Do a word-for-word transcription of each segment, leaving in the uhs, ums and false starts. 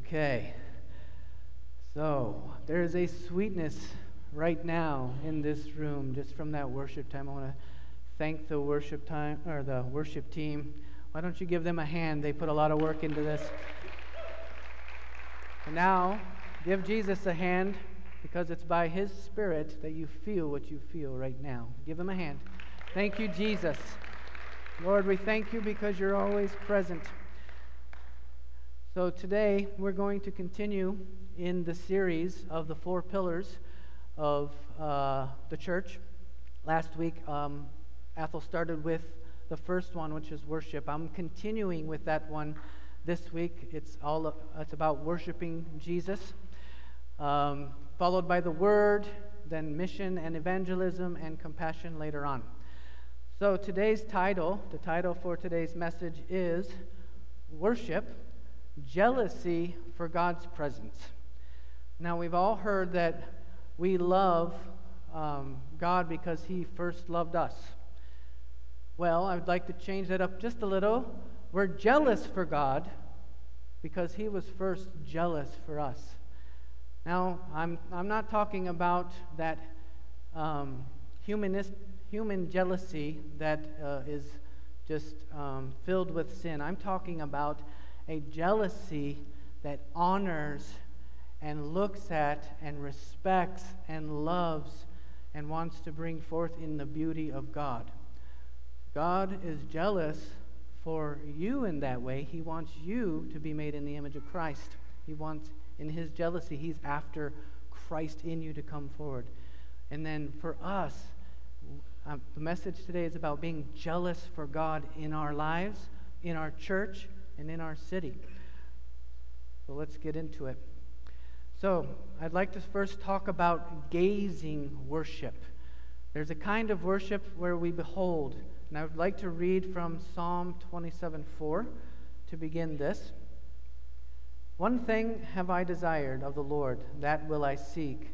Okay, so there is a sweetness right now in this room just from that worship time. I want to thank the worship time or the worship team. Why don't you give them a hand? They put a lot of work into this. And now, give Jesus a hand because it's by His Spirit that you feel what you feel right now. Give Him a hand. Thank you, Jesus. Lord, we thank you because you're always present. So today, we're going to continue in the series of the four pillars of uh, the church. Last week, um, Ethel started with the first one, which is worship. I'm continuing with that one this week. It's all it's about worshiping Jesus, um, followed by the Word, then mission and evangelism and compassion later on. So today's title, the title for today's message is Worship, Jealousy for God's Presence. Now, we've all heard that we love um, God because He first loved us. Well, I would like to change that up just a little. We're jealous for God because He was first jealous for us. Now, I'm I'm not talking about that um, humanist, human jealousy that uh, is just um, filled with sin. I'm talking about a jealousy that honors and looks at and respects and loves and wants to bring forth in the beauty of God. God is jealous for you in that way. He wants you to be made in the image of Christ. He wants, in His jealousy, He's after Christ in you to come forward. And then for us, um, the message today is about being jealous for God in our lives, in our church, and in our city. So let's get into it. So I'd like to first talk about gazing worship. There's a kind of worship where we behold. And I would like to read from Psalm twenty-seven four to begin this. One thing have I desired of the Lord, that will I seek,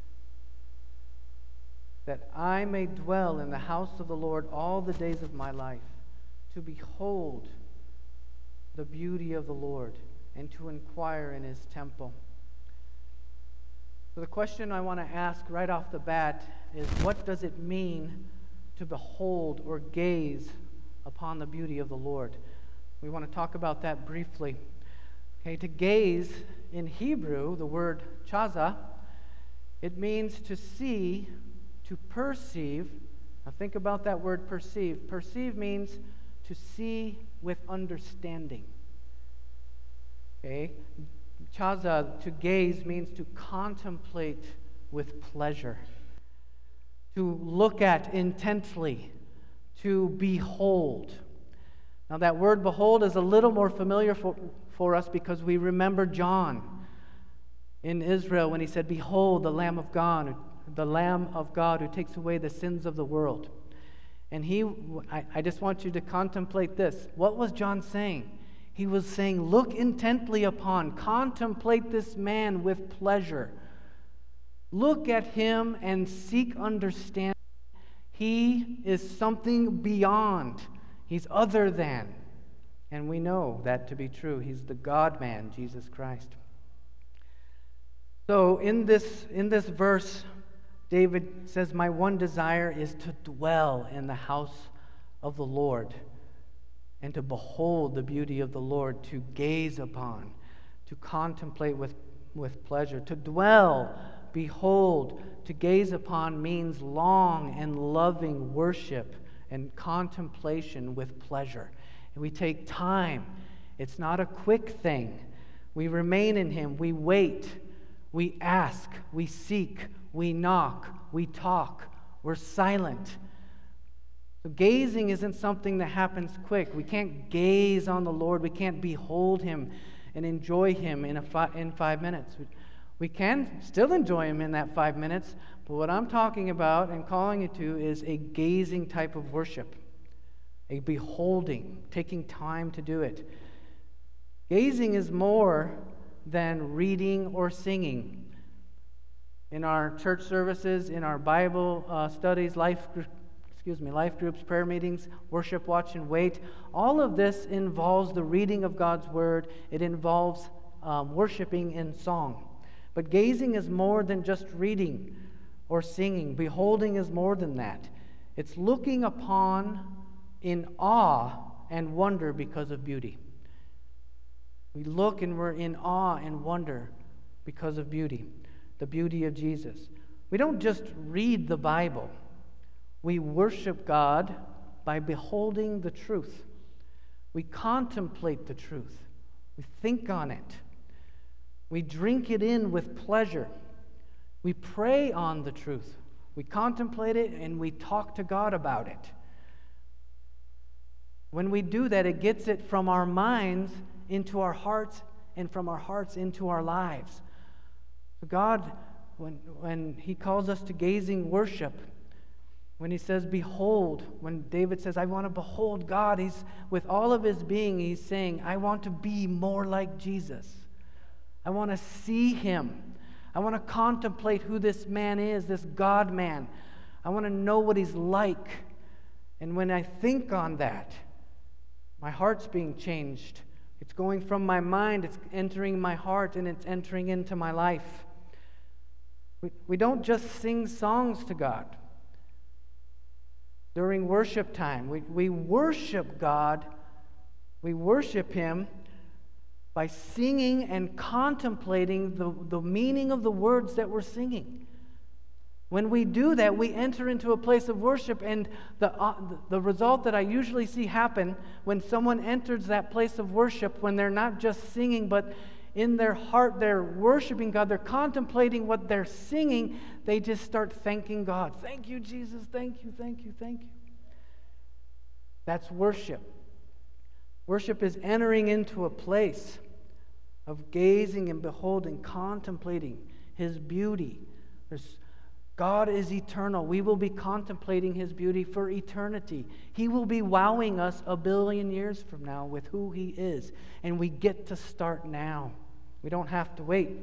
that I may dwell in the house of the Lord all the days of my life, to behold the beauty of the Lord and to inquire in His temple. So the question I want to ask right off the bat is, what does it mean to behold or gaze upon the beauty of the Lord? We want to talk about that briefly. Okay, to gaze in Hebrew, the word chaza, it means to see, to perceive. Now think about that word perceive. Perceive means to see with understanding. Okay? Chaza, to gaze, means to contemplate with pleasure, to look at intently, to behold. Now that word behold is a little more familiar for, for us because we remember John in Israel when he said, "Behold, the Lamb of God, the Lamb of God who takes away the sins of the world." And he, I, I just want you to contemplate this. What was John saying? He was saying, look intently upon, contemplate this man with pleasure. Look at him and seek understanding. He is something beyond. He's other than. And we know that to be true. He's the God-man, Jesus Christ. So in this, in this verse, David says, my one desire is to dwell in the house of the Lord and to behold the beauty of the Lord, to gaze upon, to contemplate with, with pleasure. To dwell, behold, to gaze upon means long and loving worship and contemplation with pleasure. And we take time. It's not a quick thing. We remain in Him. We wait. We ask. We seek. We knock, we talk, we're silent. So gazing isn't something that happens quick. We can't gaze on the Lord. We can't behold Him and enjoy Him in a fi- in five minutes. We, we can still enjoy Him in that five minutes, but what I'm talking about and calling you to is a gazing type of worship, a beholding, taking time to do it. Gazing is more than reading or singing. In our church services, in our Bible uh, studies, life, excuse me, life groups, prayer meetings, worship, watch, and wait, all of this involves the reading of God's Word. It involves um, worshiping in song. But gazing is more than just reading or singing. Beholding is more than that. It's looking upon in awe and wonder because of beauty. We look and we're in awe and wonder because of beauty, the beauty of Jesus. We don't just read the Bible. We worship God by beholding the truth. We contemplate the truth. We think on it. We drink it in with pleasure. We pray on the truth. We contemplate it and we talk to God about it. When we do that, it gets it from our minds into our hearts and from our hearts into our lives. God, when, when He calls us to gazing worship, when He says, behold, when David says, I want to behold God, he's with all of his being, he's saying, I want to be more like Jesus. I want to see Him. I want to contemplate who this man is, this God-man. I want to know what He's like. And when I think on that, my heart's being changed. It's going from my mind, it's entering my heart, and it's entering into my life. We, we don't just sing songs to God. During worship time, we, we worship God. We worship Him by singing and contemplating the, the meaning of the words that we're singing. When we do that, we enter into a place of worship, and the, uh, the result that I usually see happen when someone enters that place of worship, when they're not just singing, but in their heart they're worshiping God, they're contemplating what they're singing, they just start thanking God. Thank you, Jesus. Thank you, thank you, thank you. That's worship. Worship is entering into a place of gazing and beholding, contemplating His beauty. There's, God is eternal. We will be contemplating His beauty for eternity. He will be wowing us a billion years from now with who He is. And we get to start now. We don't have to wait.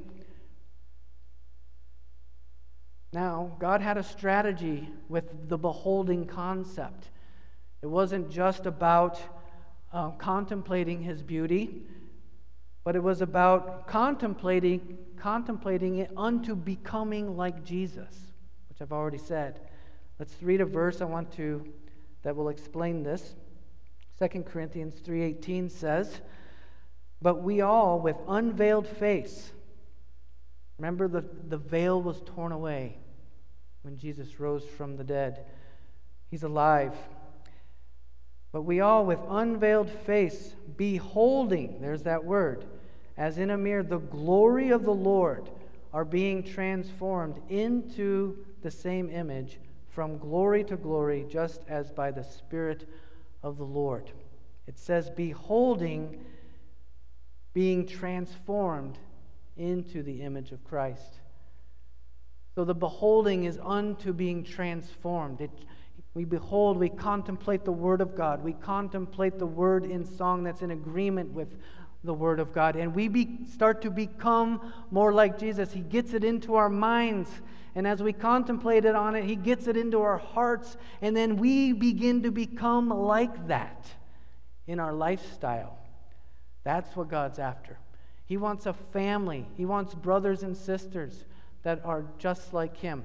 Now, God had a strategy with the beholding concept. It wasn't just about uh, contemplating His beauty, but it was about contemplating, contemplating it unto becoming like Jesus, which I've already said. Let's read a verse I want to that will explain this. Second Corinthians three eighteen says, but we all with unveiled face. Remember, the, the veil was torn away when Jesus rose from the dead. He's alive. But we all with unveiled face, beholding, there's that word, as in a mirror, the glory of the Lord, are being transformed into the same image from glory to glory, just as by the Spirit of the Lord. It says, beholding, being transformed into the image of Christ. So the beholding is unto being transformed. It, we behold, we contemplate the Word of God. We contemplate the Word in song that's in agreement with the Word of God. And we be, start to become more like Jesus. He gets it into our minds. And as we contemplate it on it, He gets it into our hearts. And then we begin to become like that in our lifestyle. That's what God's after. He wants a family. He wants brothers and sisters that are just like Him.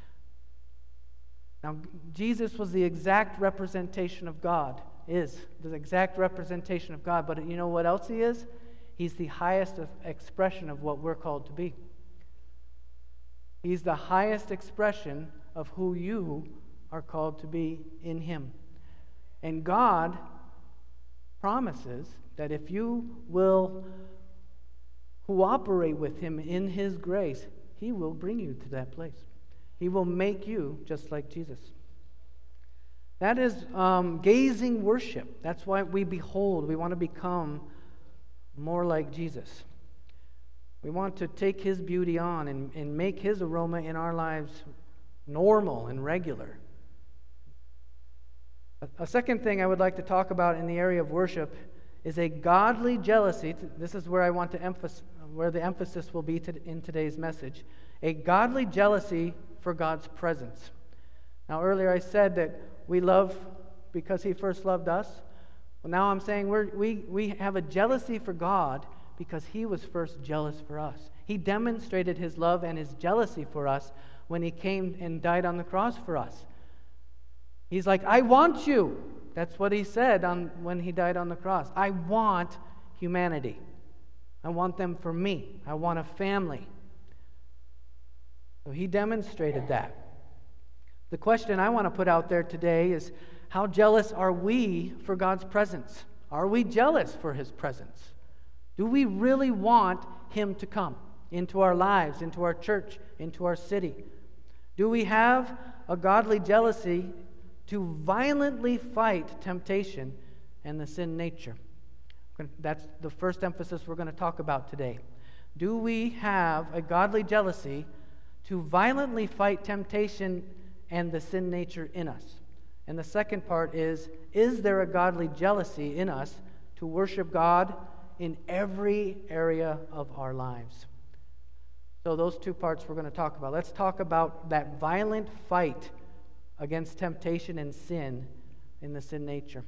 Now, Jesus was the exact representation of God, is the exact representation of God. But you know what else He is? He's the highest expression of what we're called to be. He's the highest expression of who you are called to be in Him. And God promises that if you will cooperate with Him in His grace, He will bring you to that place. He will make you just like Jesus. That is um, gazing worship. That's why we behold. We want to become more like Jesus. We want to take His beauty on and, and make His aroma in our lives normal and regular. A, a second thing I would like to talk about in the area of worship is a godly jealousy. This is where I want to emphasize, where the emphasis will be to, in today's message. A godly jealousy for God's presence. Now, earlier I said that we love because He first loved us. Well, now I'm saying we're, we we have a jealousy for God because he was first jealous for us. He demonstrated his love and his jealousy for us when he came and died on the cross for us. He's like, I want you. That's what he said on, when he died on the cross. I want humanity. I want them for me. I want a family. So he demonstrated that. The question I want to put out there today is, how jealous are we for God's presence? Are we jealous for his presence? Do we really want him to come into our lives, into our church, into our city? Do we have a godly jealousy to violently fight temptation and the sin nature? That's the first emphasis we're going to talk about today. Do we have a godly jealousy to violently fight temptation and the sin nature in us? And the second part is, is there a godly jealousy in us to worship God in every area of our lives? So those two parts we're going to talk about. Let's talk about that violent fight against temptation and sin in the sin nature.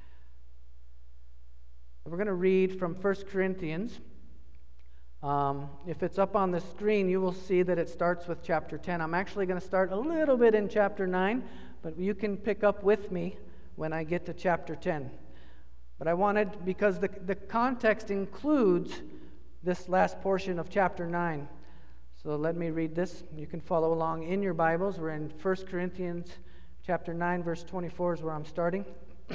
We're going to read from First Corinthians. Um, if it's up on the screen, you will see that it starts with chapter ten. I'm actually going to start a little bit in chapter nine, but you can pick up with me when I get to chapter ten. But I wanted, because the, the context includes this last portion of chapter nine. So let me read this. You can follow along in your Bibles. We're in First Corinthians chapter nine, verse twenty-four is where I'm starting.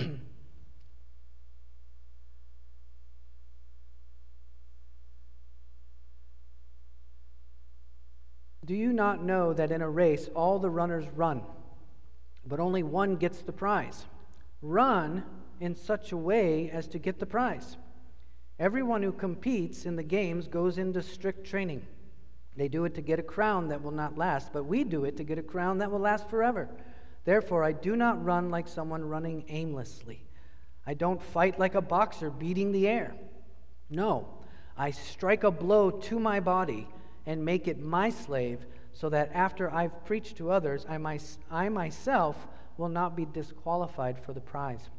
Do you not know that in a race all the runners run, but only one gets the prize? Run in such a way as to get the prize. Everyone who competes in the games goes into strict training. They do it to get a crown that will not last, but we do it to get a crown that will last forever. Therefore, I do not run like someone running aimlessly. I don't fight like a boxer beating the air. No, I strike a blow to my body and make it my slave, so that after I've preached to others, I, my, I myself will not be disqualified for the prize.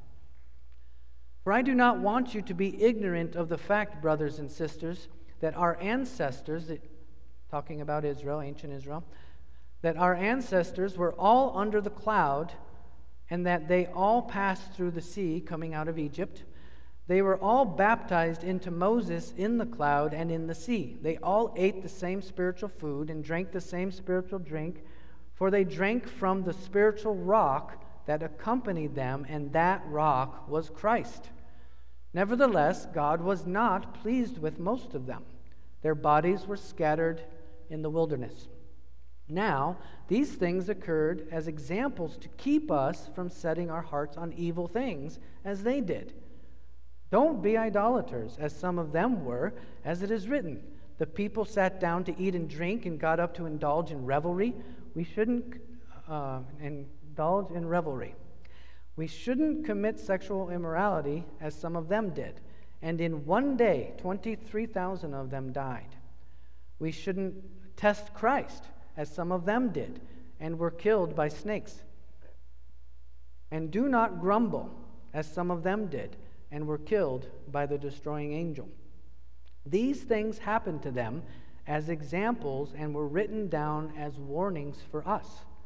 For I do not want you to be ignorant of the fact, brothers and sisters, that our ancestors, talking about Israel, ancient Israel, that our ancestors were all under the cloud, and that they all passed through the sea, coming out of Egypt. They were all baptized into Moses in the cloud and in the sea. They all ate the same spiritual food and drank the same spiritual drink, for they drank from the spiritual rock that accompanied them, and that rock was Christ. Nevertheless, God was not pleased with most of them. Their bodies were scattered in the wilderness. Now, these things occurred as examples to keep us from setting our hearts on evil things, as they did. Don't be idolaters, as some of them were, as it is written. The people sat down to eat and drink and got up to indulge in revelry. We shouldn't uh, indulge in revelry. We shouldn't commit sexual immorality, as some of them did. And in one day, twenty-three thousand of them died. We shouldn't test Christ, as some of them did, and were killed by snakes. And do not grumble, as some of them did, and were killed by the destroying angel. These things happened to them as examples and were written down as warnings for us,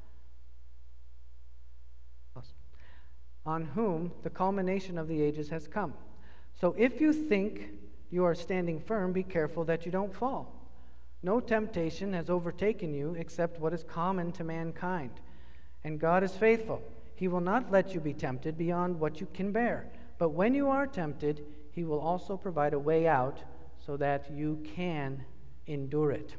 on whom the culmination of the ages has come. So if you think you are standing firm, be careful that you don't fall. No temptation has overtaken you except what is common to mankind. And God is faithful. He will not let you be tempted beyond what you can bear. But when you are tempted, He will also provide a way out so that you can endure it.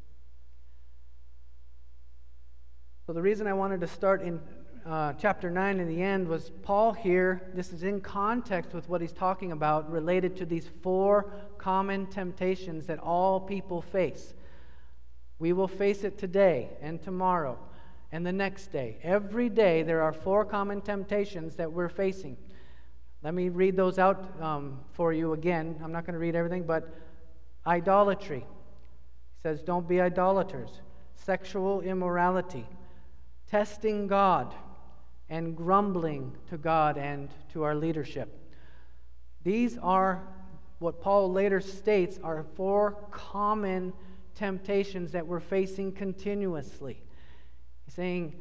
So the reason I wanted to start in uh, chapter nine in the end was Paul here, this is in context with what he's talking about related to these four common temptations that all people face. We will face it today and tomorrow and the next day. Every day there are four common temptations that we're facing. Let me read those out um, for you again. I'm not going to read everything, but idolatry. He says, don't be idolaters. Sexual immorality. Testing God. And grumbling to God and to our leadership. These are what Paul later states are four common temptations that we're facing continuously. He's saying,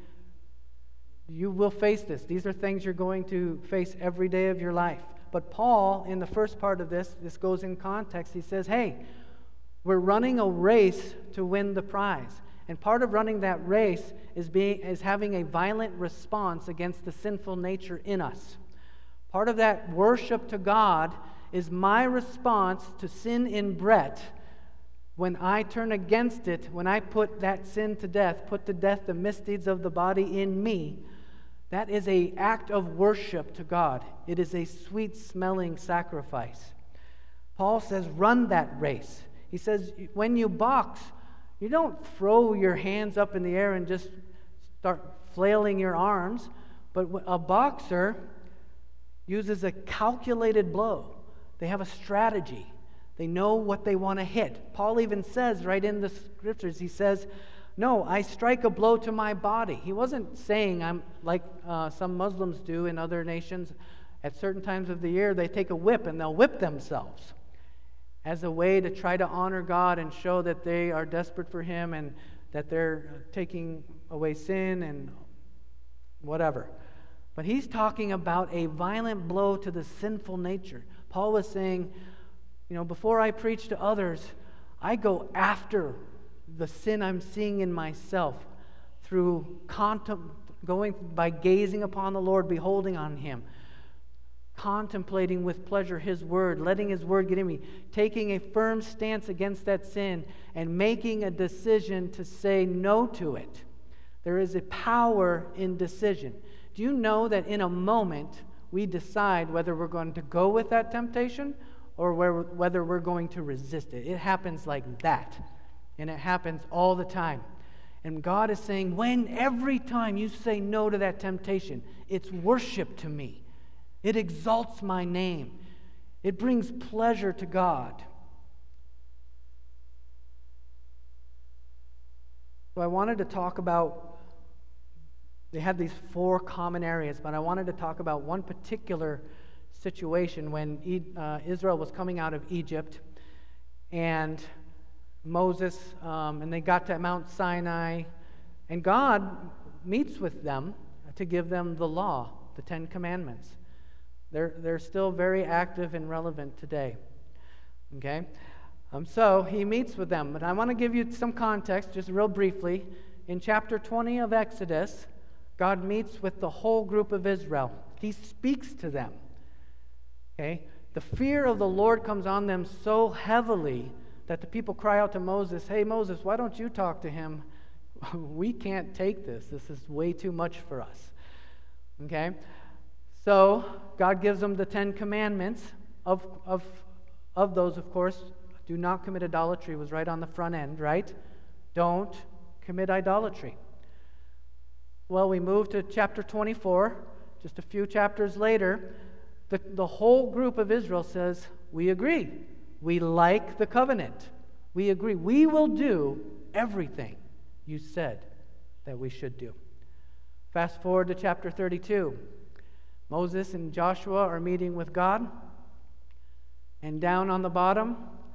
you will face this. These are things you're going to face every day of your life. But Paul, in the first part of this, this goes in context. He says, hey, we're running a race to win the prize. And part of running that race is being is having a violent response against the sinful nature in us. Part of that worship to God is my response to sin in Brett. When I turn against it, when I put that sin to death, put to death the misdeeds of the body in me, that is an act of worship to God. It is a sweet-smelling sacrifice. Paul says, run that race. He says, when you box, you don't throw your hands up in the air and just start flailing your arms, but a boxer uses a calculated blow. They have a strategy. They know what they want to hit. Paul even says right in the scriptures, he says, no, I strike a blow to my body. He wasn't saying, I'm like uh, some Muslims do in other nations. At certain times of the year, they take a whip and they'll whip themselves as a way to try to honor God and show that they are desperate for Him and that they're taking away sin and whatever. But he's talking about a violent blow to the sinful nature. Paul was saying, you know, before I preach to others, I go after the sin I'm seeing in myself through contem- going by gazing upon the Lord, beholding on Him, contemplating with pleasure His Word, letting His Word get in me, taking a firm stance against that sin, and making a decision to say no to it. There is a power in decision. Do you know that in a moment we decide whether we're going to go with that temptation or whether we're going to resist it? It happens like that. And it happens all the time. And God is saying, when every time you say no to that temptation, it's worship to me. It exalts my name. It brings pleasure to God. So I wanted to talk about, they had these four common areas, but I wanted to talk about one particular situation when uh, Israel was coming out of Egypt, and Moses, um, and they got to Mount Sinai, and God meets with them to give them the law, the Ten Commandments. They're, they're still very active and relevant today. Okay? Um, so he meets with them, but I want to give you some context, just real briefly. In chapter twenty of Exodus, God meets with the whole group of Israel. He speaks to them. Okay? The fear of the Lord comes on them so heavily that the people cry out to Moses, hey, Moses, why don't you talk to him? We can't take this. This is way too much for us. Okay? So, God gives them the Ten Commandments. Of, of, of those, of course, do not commit idolatry was right on the front end, right? Don't commit idolatry. Well, we move to chapter twenty-four. Just a few chapters later, the, the whole group of Israel says, we agree. We like the covenant. We agree. We will do everything you said that we should do. Fast forward to chapter thirty-two. Moses and Joshua are meeting with God. And down on the bottom,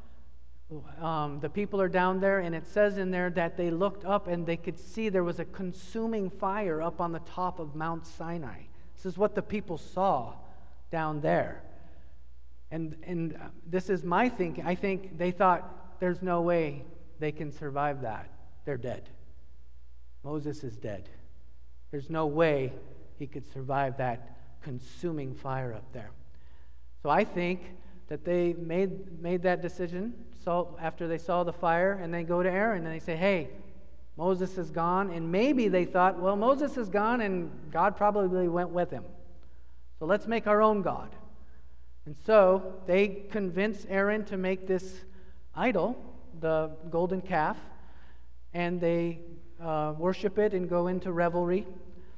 um, the people are down there, and it says in there that they looked up and they could see there was a consuming fire up on the top of Mount Sinai. This is what the people saw down there. And and this is my thinking. I think they thought there's no way they can survive that. They're dead. Moses is dead. There's no way he could survive that consuming fire up there. So I think that they made made that decision so after they saw the fire, and they go to Aaron and they say, hey, Moses is gone. And maybe they thought, well, Moses is gone and God probably went with him. So let's make our own God. And so they convince Aaron to make this idol, the golden calf, and they uh, worship it and go into revelry.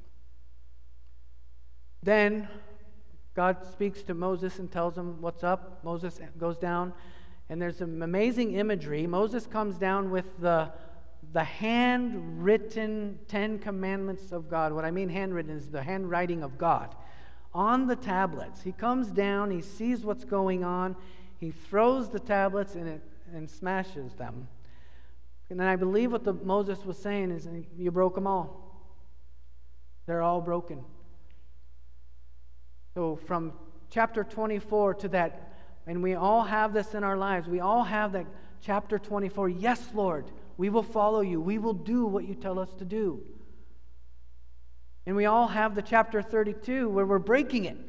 Then God speaks to Moses and tells him what's up. Moses goes down, and there's some amazing imagery. Moses comes down with the, the handwritten Ten Commandments of God. What I mean handwritten is the handwriting of God on the tablets. He comes down, he sees what's going on, he throws the tablets and it and smashes them. And then I believe what the, Moses was saying is, you broke them all. They're all broken. So from chapter twenty-four to that, and we all have this in our lives, we all have that chapter twenty-four, yes, Lord, we will follow you. We will do what you tell us to do. And we all have the chapter thirty-two where we're breaking it.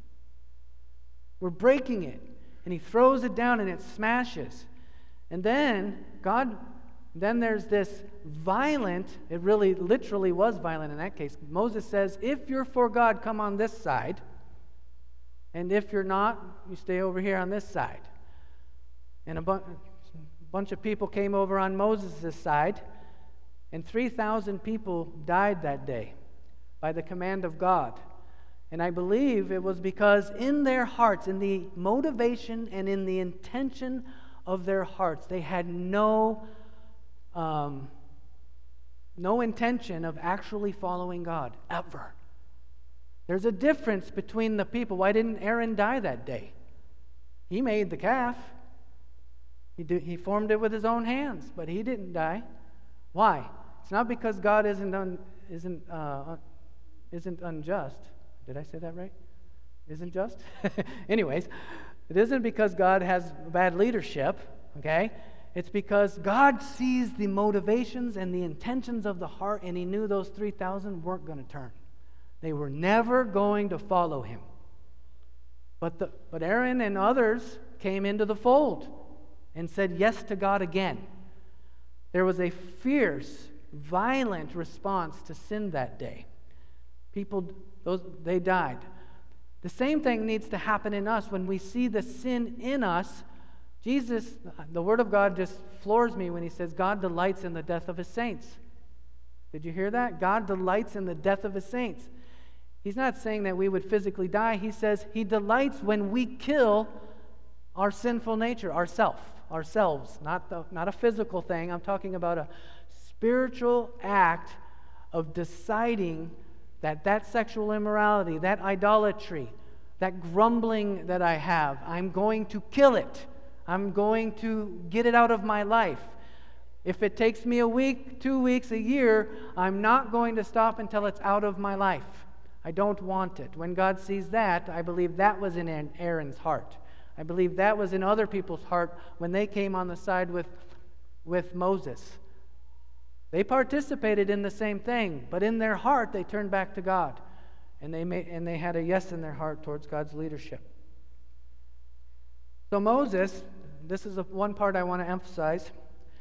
We're breaking it. And he throws it down and it smashes. And then God, then there's this violent, it really literally was violent in that case. Moses says, if you're for God, come on this side. And if you're not, you stay over here on this side. And a, bu- a bunch of people came over on Moses' side. And three thousand people died that day by the command of God. And I believe it was because in their hearts, in the motivation and in the intention of their hearts, they had no, um, no intention of actually following God, ever. There's a difference between the people. Why didn't Aaron die that day? He made the calf. He, did, he formed it with his own hands, but he didn't die. Why? It's not because God isn't un, isn't uh, isn't unjust. Did I say that right? Isn't just? Anyways, it isn't because God has bad leadership, okay? It's because God sees the motivations and the intentions of the heart, and he knew those three thousand weren't going to turn. They were never going to follow him. But, the, but Aaron and others came into the fold and said yes to God again. There was a fierce, violent response to sin that day. People, those they died. The same thing needs to happen in us when we see the sin in us. Jesus, the Word of God just floors me when he says God delights in the death of his saints. Did you hear that? God delights in the death of his saints. He's not saying that we would physically die. He says he delights when we kill our sinful nature, ourself, ourselves, not the, not a physical thing. I'm talking about a spiritual act of deciding that that sexual immorality, that idolatry, that grumbling that I have, I'm going to kill it. I'm going to get it out of my life. If it takes me a week, two weeks, a year, I'm not going to stop until it's out of my life. I don't want it. When God sees that, I believe that was in Aaron's heart. I believe that was in other people's heart when they came on the side with, with Moses. They participated in the same thing, but in their heart they turned back to God. And they made, and they had a yes in their heart towards God's leadership. So Moses, this is the one part I want to emphasize.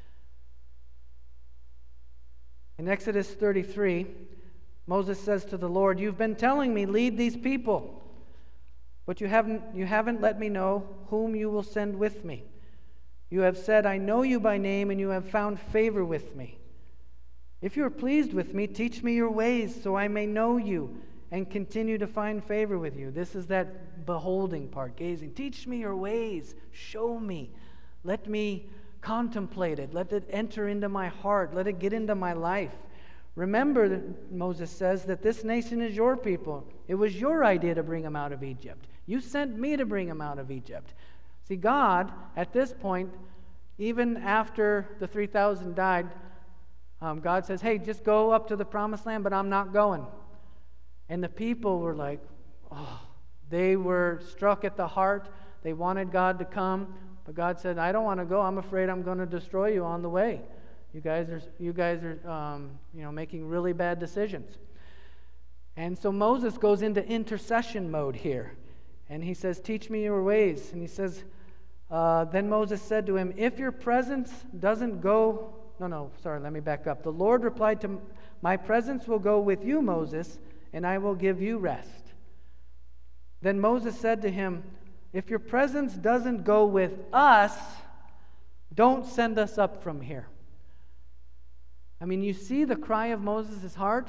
In Exodus thirty-three, Moses says to the Lord, "You've been telling me, lead these people, but you haven't, you haven't let me know whom you will send with me. You have said, I know you by name, and you have found favor with me. If you are pleased with me, teach me your ways, so I may know you and continue to find favor with you." This is that beholding part, gazing. Teach me your ways. Show me. Let me contemplate it. Let it enter into my heart. Let it get into my life. Remember, that Moses says, that this nation is your people. It was your idea to bring them out of Egypt. You sent me to bring them out of Egypt. See, God, at this point, even after the three thousand died, um, God says, hey, just go up to the promised land, but I'm not going. And the people were like, oh, they were struck at the heart. They wanted God to come, but God said, I don't want to go. I'm afraid I'm going to destroy you on the way. You guys are, you guys are, um, you know, making really bad decisions. And so Moses goes into intercession mode here, and he says, "Teach me your ways." And he says, uh, then Moses said to him, "If your presence doesn't go," no, no, sorry, let me back up. The Lord replied to, "My presence will go with you, Moses, and I will give you rest." Then Moses said to him, "If your presence doesn't go with us, don't send us up from here." I mean, you see the cry of Moses' heart?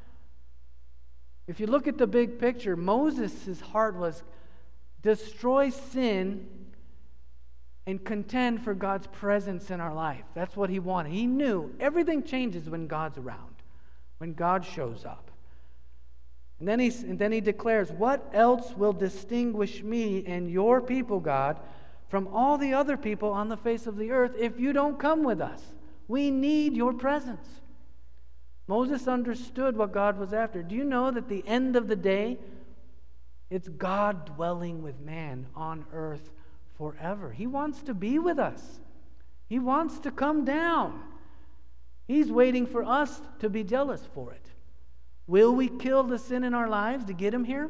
If you look at the big picture, Moses' heart was destroy sin and contend for God's presence in our life. That's what he wanted. He knew everything changes when God's around, when God shows up. And then he, and then he declares, "What else will distinguish me and your people, God, from all the other people on the face of the earth if you don't come with us. We need your presence. Moses understood what God was after. Do you know that at the end of the day, it's God dwelling with man on earth forever? He wants to be with us. He wants to come down. He's waiting for us to be jealous for it. Will we kill the sin in our lives to get him here?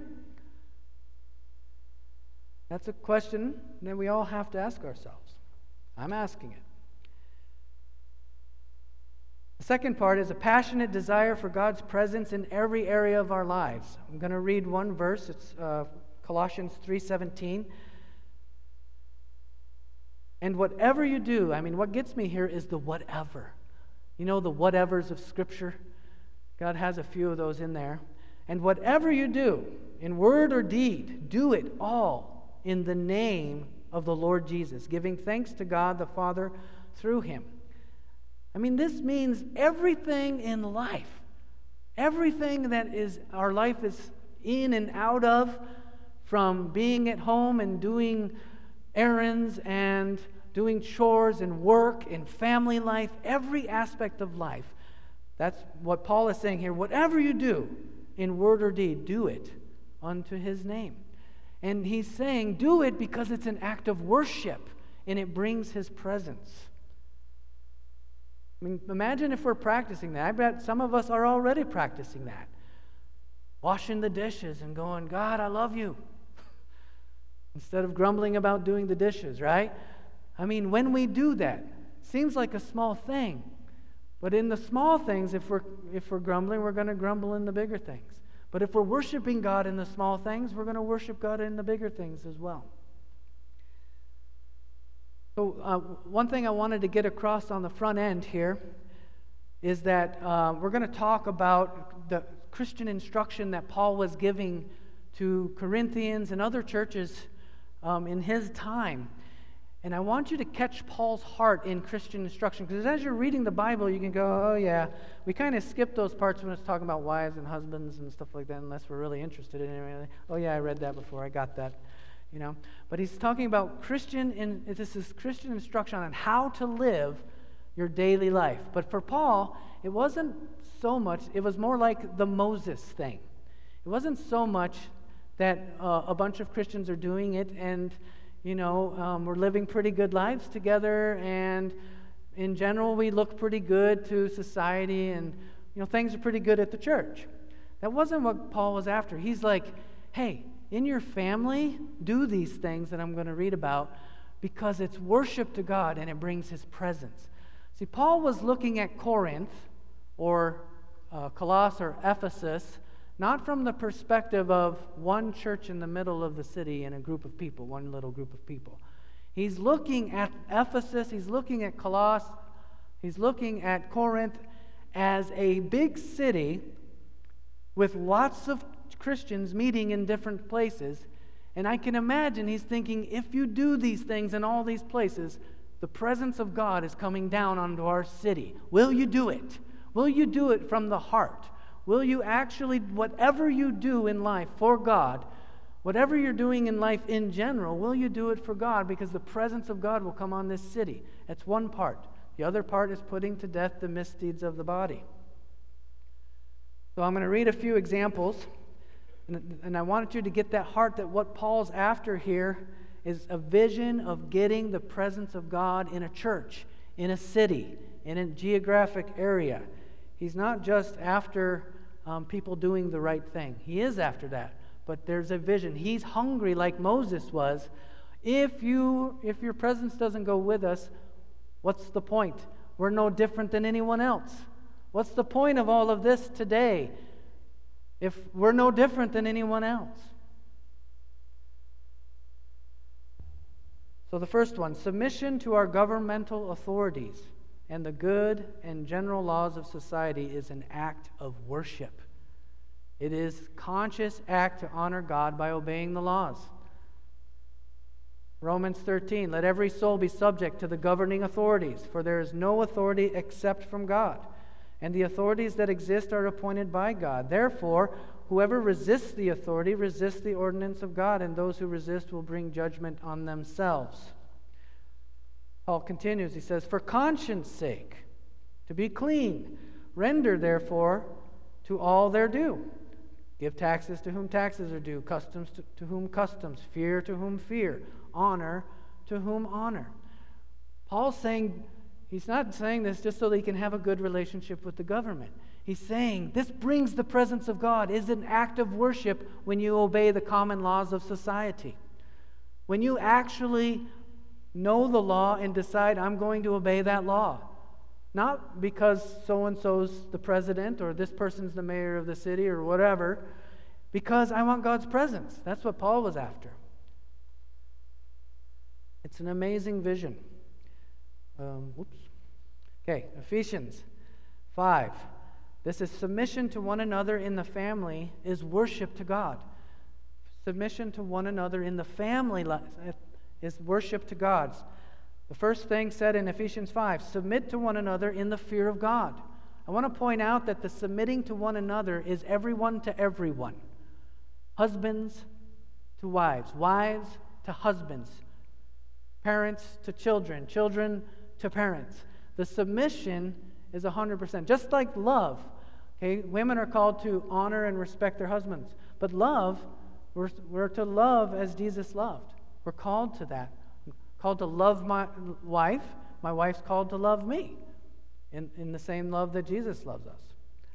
That's a question that we all have to ask ourselves. I'm asking it. The second part is a passionate desire for God's presence in every area of our lives. I'm going to read one verse. It's uh, Colossians three seventeen. And whatever you do, I mean, what gets me here is the whatever. You know, the whatevers of Scripture? God has a few of those in there. And whatever you do, in word or deed, do it all in the name of the Lord Jesus, giving thanks to God the Father through him. I mean, this means everything in life, everything that is our life is in and out of, from being at home and doing errands and doing chores and work and family life, every aspect of life. That's what Paul is saying here. Whatever you do in word or deed, do it unto his name. And he's saying, do it because it's an act of worship and it brings his presence. I mean, imagine if we're practicing that. I bet some of us are already practicing that. Washing the dishes and going, God, I love you. Instead of grumbling about doing the dishes, right? I mean, when we do that, seems like a small thing. But in the small things, if we're if we're grumbling, we're going to grumble in the bigger things. But if we're worshiping God in the small things, we're going to worship God in the bigger things as well. So uh, one thing I wanted to get across on the front end here is that uh, we're going to talk about the Christian instruction that Paul was giving to Corinthians and other churches um, in his time. And I want you to catch Paul's heart in Christian instruction, because as you're reading the Bible, you can go, oh yeah, we kind of skip those parts when it's talking about wives and husbands and stuff like that, unless we're really interested in it. Oh yeah, I read that before, I got that. You know, but he's talking about Christian, in, this is Christian instruction on how to live your daily life. But for Paul, it wasn't so much, it was more like the Moses thing. It wasn't so much that uh, a bunch of Christians are doing it and, you know, um, we're living pretty good lives together, and in general we look pretty good to society, and, you know, things are pretty good at the church. That wasn't what Paul was after. He's like, hey, in your family, do these things that I'm going to read about because it's worship to God and it brings his presence. See, Paul was looking at Corinth or uh, Colossus or Ephesus not from the perspective of one church in the middle of the city and a group of people, one little group of people. He's looking at Ephesus, he's looking at Colossus, he's looking at Corinth as a big city with lots of Christians meeting in different places. And I can imagine he's thinking, if you do these things in all these places, the presence of God is coming down onto our city. Will you do it? Will you do it from the heart? Will you actually, whatever you do in life for God, whatever you're doing in life in general, will you do it for God? Because the presence of God will come on this city. That's one part. The other part is putting to death the misdeeds of the body. So I'm going to read a few examples. And I wanted you to get that heart that what Paul's after here is a vision of getting the presence of God in a church, in a city, in a geographic area. He's not just after um, people doing the right thing. He is after that. But there's a vision. He's hungry like Moses was. If you, if your presence doesn't go with us, what's the point? We're no different than anyone else. What's the point of all of this today if we're no different than anyone else? So the first one, submission to our governmental authorities and the good and general laws of society is an act of worship. It is a conscious act to honor God by obeying the laws. Romans thirteen, let every soul be subject to the governing authorities, for there is no authority except from God, and the authorities that exist are appointed by God. Therefore, whoever resists the authority resists the ordinance of God, and those who resist will bring judgment on themselves. Paul continues, he says, for conscience sake, to be clean, render therefore to all their due. Give taxes to whom taxes are due, customs to, to whom customs, fear to whom fear, honor to whom honor. Paul's saying, he's not saying this just so that he can have a good relationship with the government. He's saying this brings the presence of God, is an act of worship when you obey the common laws of society. When you actually know the law and decide, I'm going to obey that law. Not because so-and-so's the president or this person's the mayor of the city or whatever, because I want God's presence. That's what Paul was after. It's an amazing vision. Um, whoops. Okay, Ephesians five. This is submission to one another in the family is worship to God. Submission to one another in the family is worship to God. The first thing said in Ephesians five, submit to one another in the fear of God. I want to point out that the submitting to one another is everyone to everyone. Husbands to wives, wives to husbands, parents to children, children to parents. The submission is one hundred percent. Just like love. Okay, women are called to honor and respect their husbands. But love, we're, we're to love as Jesus loved. We're called to that. I'm called to love my wife. My wife's called to love me in, in the same love that Jesus loves us.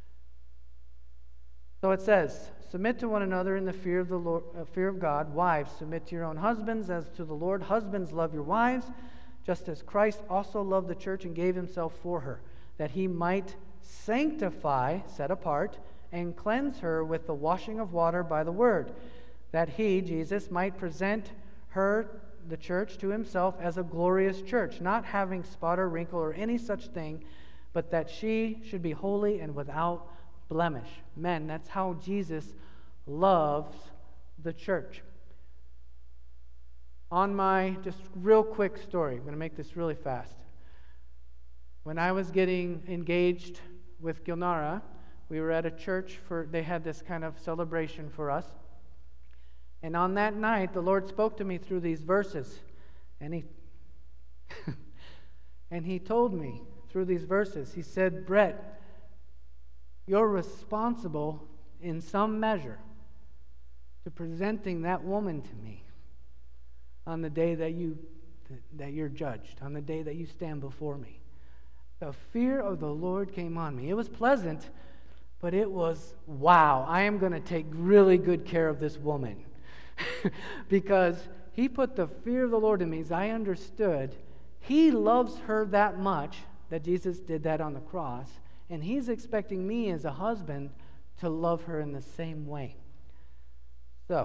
So it says, submit to one another in the fear of the Lord, uh, fear of God. Wives, submit to your own husbands as to the Lord. Husbands, love your wives, just as Christ also loved the church and gave himself for her, that he might sanctify, set apart, and cleanse her with the washing of water by the word, that he, Jesus, might present her, the church, to himself as a glorious church, not having spot or wrinkle or any such thing, but that she should be holy and without blemish. Men, that's how Jesus loves the church. On my, just real quick story, I'm going to make this really fast. When I was getting engaged with Gilnara, we were at a church for, they had this kind of celebration for us. And on that night, the Lord spoke to me through these verses. And he, and he told me through these verses, he said, Brett, you're responsible in some measure to presenting that woman to me on the day that you that you're judged, on the day that you stand before me. The fear of the Lord came on me. It was pleasant, but it was, wow, I am going to take really good care of this woman. Because he put the fear of the Lord in me as I understood he loves her that much that Jesus did that on the cross, and he's expecting me as a husband to love her in the same way. So,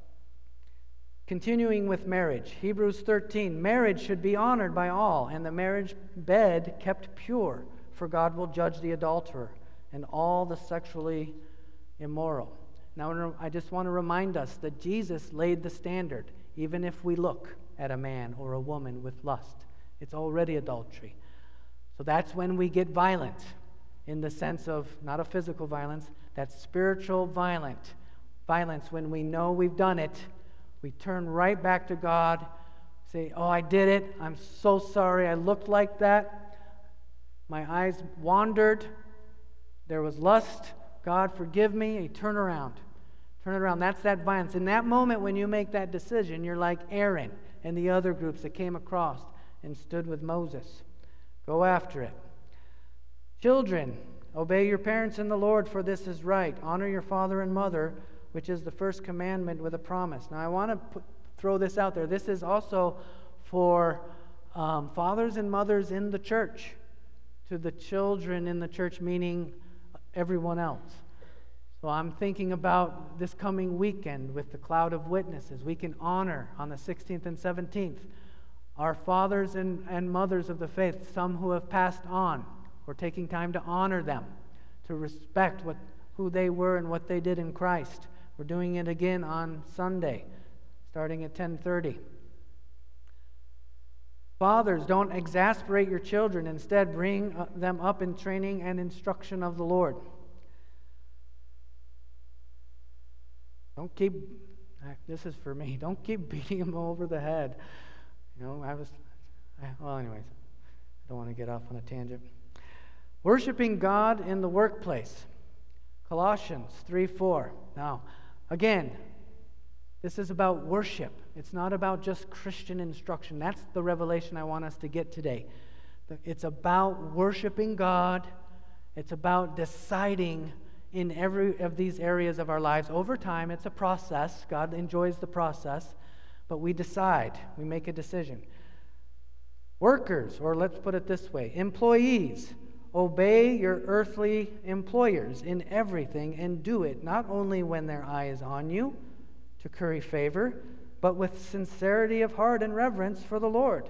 continuing with marriage, Hebrews thirteen, marriage should be honored by all, and the marriage bed kept pure, for God will judge the adulterer and all the sexually immoral. Now, I just want to remind us that Jesus laid the standard. Even if we look at a man or a woman with lust, it's already adultery. So that's when we get violent, in the sense of not a physical violence, that's spiritual violent. Violence when we know we've done it. We turn right back to God, say, oh, I did it. I'm so sorry. I looked like that. My eyes wandered. There was lust. God, forgive me. You turn around. Turn it around. That's that violence. In that moment when you make that decision, you're like Aaron and the other groups that came across and stood with Moses. Go after it. Children, obey your parents in the Lord, for this is right. Honor your father and mother, which is the first commandment with a promise. Now, I want to put, throw this out there. This is also for um, fathers and mothers in the church, to the children in the church, meaning everyone else. So I'm thinking about this coming weekend with the cloud of witnesses. We can honor on the sixteenth and seventeenth our fathers and, and mothers of the faith, some who have passed on. We're taking time to honor them, to respect what who they were and what they did in Christ. We're doing it again on Sunday, starting at ten thirty. Fathers, don't exasperate your children. Instead, bring them up in training and instruction of the Lord. Don't keep, this is for me, don't keep beating them over the head. You know, I was I, well, anyways, I don't want to get off on a tangent. Worshiping God in the workplace. Colossians three four. Now, again, this is about worship. It's not about just Christian instruction. That's the revelation I want us to get today. It's about worshiping God. It's about deciding in every of these areas of our lives. Over time, it's a process. God enjoys the process. But we decide. We make a decision. Workers, or let's put it this way, employees, obey your earthly employers in everything and do it not only when their eye is on you to curry favor, but with sincerity of heart and reverence for the Lord.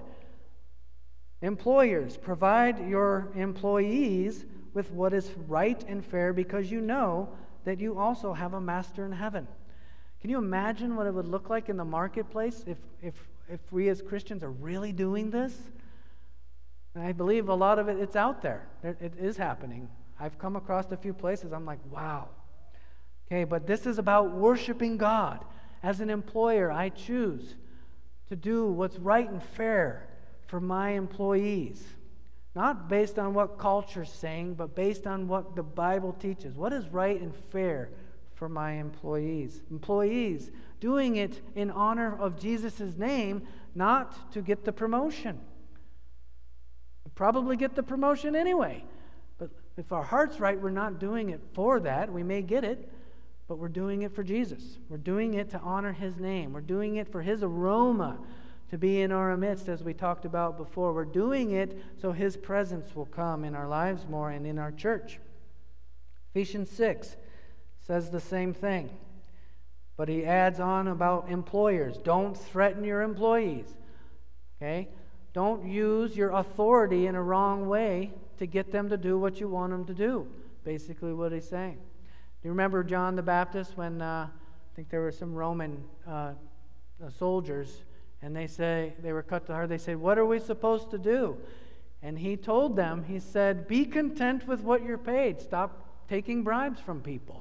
Employers, provide your employees with what is right and fair because you know that you also have a master in heaven. Can you imagine what it would look like in the marketplace if, if, if we as Christians are really doing this? And I believe a lot of it, it's out there. It, it is happening. I've come across a few places, I'm like, wow. Okay, but this is about worshiping God. As an employer, I choose to do what's right and fair for my employees. Not based on what culture's saying, but based on what the Bible teaches. What is right and fair for my employees? Employees, doing it in honor of Jesus' name, not to get the promotion. We'll probably get the promotion anyway. But if our heart's right, we're not doing it for that. We may get it, but we're doing it for Jesus. We're doing it to honor His name. We're doing it for His aroma to be in our midst, as we talked about before. We're doing it so His presence will come in our lives more and in our church. Ephesians six says the same thing. But he adds on about employers. Don't threaten your employees. Okay? Don't use your authority in a wrong way to get them to do what you want them to do. Basically what he's saying. Do you remember John the Baptist when uh, I think there were some Roman uh, soldiers, and they say they were cut to heart. They said, "What are we supposed to do?" And he told them, he said, "Be content with what you're paid. Stop taking bribes from people."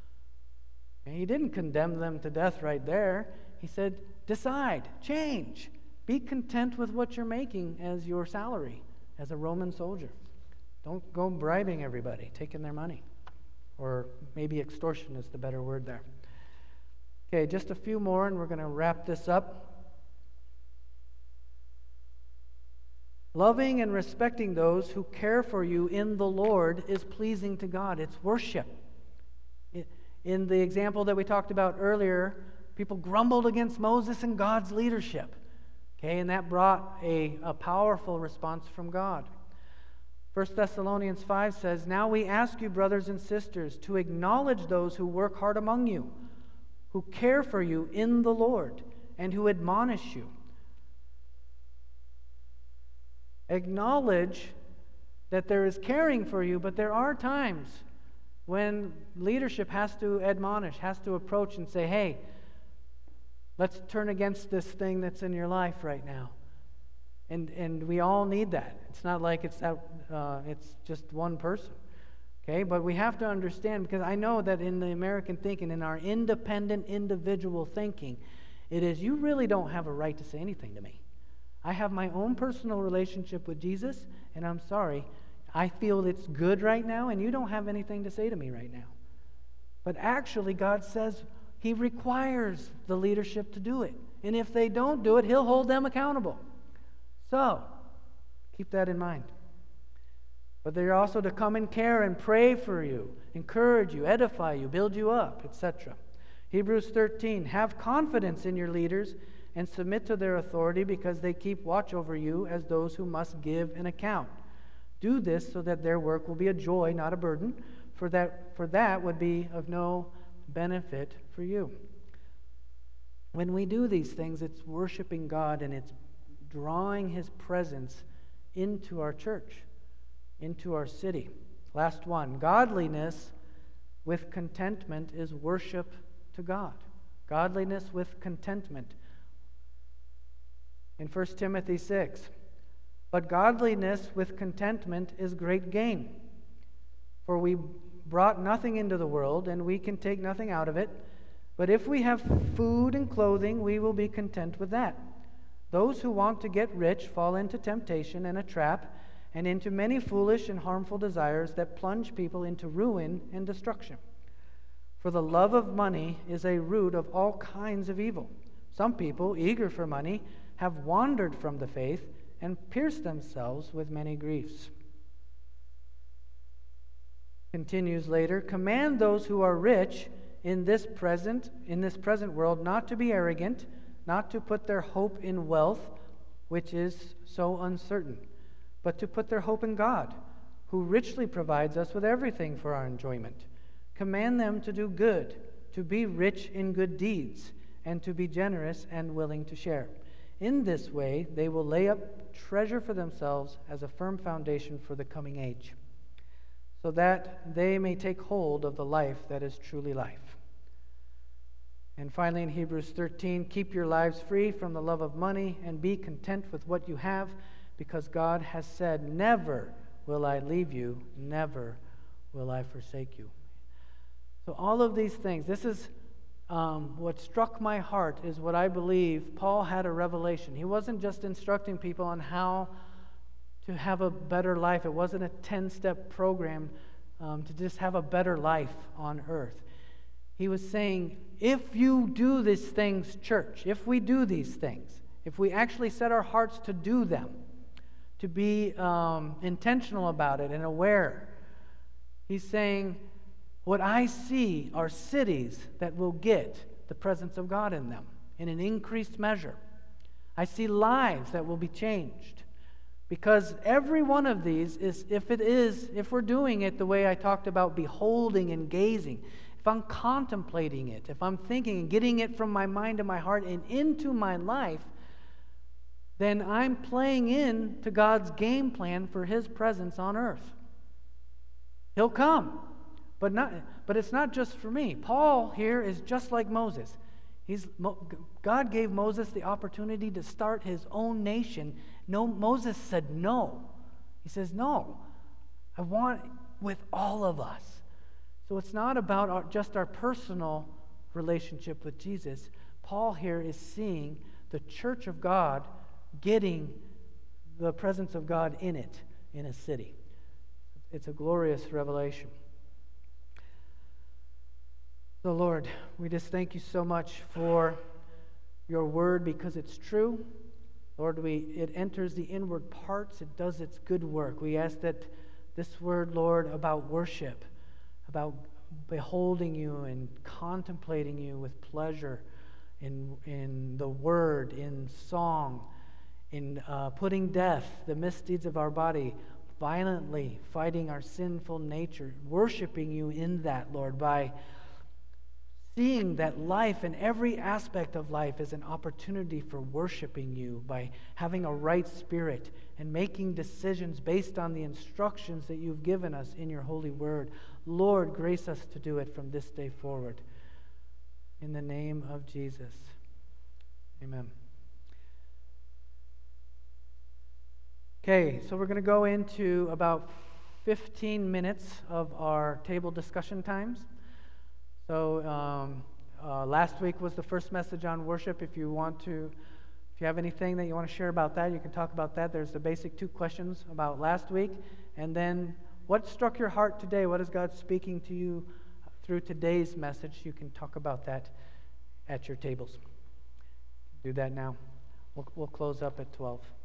And he didn't condemn them to death right there. He said, decide, change. Be content with what you're making as your salary as a Roman soldier. Don't go bribing everybody, taking their money. Or maybe extortion is the better word there. Okay, just a few more and we're going to wrap this up. Loving and respecting those who care for you in the Lord is pleasing to God. It's worship. In the example that we talked about earlier, people grumbled against Moses and God's leadership. Okay, and that brought a, a powerful response from God. First Thessalonians five says, "Now we ask you, brothers and sisters, to acknowledge those who work hard among you, who care for you in the Lord, and who admonish you." Acknowledge that there is caring for you, but there are times when leadership has to admonish, has to approach and say, "Hey, let's turn against this thing that's in your life right now." And and we all need that. It's not like it's that, uh, it's just one person. Okay, but we have to understand, because I know that in the American thinking, in our independent individual thinking, it is, you really don't have a right to say anything to me. I have my own personal relationship with Jesus, and I'm sorry, I feel it's good right now, and you don't have anything to say to me right now. But actually, God says He requires the leadership to do it. And if they don't do it, He'll hold them accountable. So, keep that in mind. But they're also to come and care and pray for you, encourage you, edify you, build you up, et cetera. Hebrews thirteen, "Have confidence in your leaders and submit to their authority because they keep watch over you as those who must give an account. Do this so that their work will be a joy, not a burden, for that, for that would be of no benefit for you." When we do these things, it's worshiping God and it's drawing His presence into our church, into our city. Last one, godliness with contentment is worship to God. Godliness with contentment. In First Timothy six, "But godliness with contentment is great gain. For we brought nothing into the world, and we can take nothing out of it. But if we have food and clothing, we will be content with that. Those who want to get rich fall into temptation and a trap, and into many foolish and harmful desires that plunge people into ruin and destruction. For the love of money is a root of all kinds of evil. Some people, eager for money, have wandered from the faith and pierced themselves with many griefs. Continues later, command those who are rich in this present in this present world not to be arrogant, not to put their hope in wealth, which is so uncertain, but to put their hope in God, who richly provides us with everything for our enjoyment. Command them to do good, to be rich in good deeds, and to be generous and willing to share. In this way, they will lay up treasure for themselves as a firm foundation for the coming age, so that they may take hold of the life that is truly life. And finally, in Hebrews thirteen, keep your lives free from the love of money and be content with what you have, because God has said, never will I leave you, never will I forsake you. So all of these things, this is um, what struck my heart, is what I believe Paul had a revelation. He wasn't just instructing people on how to have a better life. It wasn't a ten-step program um, to just have a better life on earth. He was saying, if you do these things, church, if we do these things, if we actually set our hearts to do them, to be um, intentional about it and aware, he's saying, what I see are cities that will get the presence of God in them in an increased measure. I see lives that will be changed. Because every one of these is, if it is, if we're doing it the way I talked about, beholding and gazing, if I'm contemplating it, if I'm thinking and getting it from my mind to my heart and into my life, then I'm playing in to God's game plan for His presence on earth. He'll come, but not. But it's not just for me. Paul here is just like Moses. He's, God gave Moses the opportunity to start his own nation. No, Moses said no. He says, no, I want with all of us. So it's not about our, just our personal relationship with Jesus. Paul here is seeing the church of God getting the presence of God in it, in a city. It's a glorious revelation. So Lord, we just thank you so much for your word, because it's true. Lord, we it enters the inward parts. It does its good work. We ask that this word, Lord, about worship, about beholding you and contemplating you with pleasure in, in the word, in song, in uh, putting death, the misdeeds of our body, violently fighting our sinful nature, worshiping you in that, Lord, by seeing that life and every aspect of life is an opportunity for worshiping you, by having a right spirit and making decisions based on the instructions that you've given us in your holy word. Lord, grace us to do it from this day forward. In the name of Jesus. Amen. Okay, so we're going to go into about fifteen minutes of our table discussion times. So um, uh, last week was the first message on worship. If you want to, if you have anything that you want to share about that, you can talk about that. There's the basic two questions about last week. And then what struck your heart today? What is God speaking to you through today's message? You can talk about that at your tables. Do that now. We'll, we'll close up at twelve.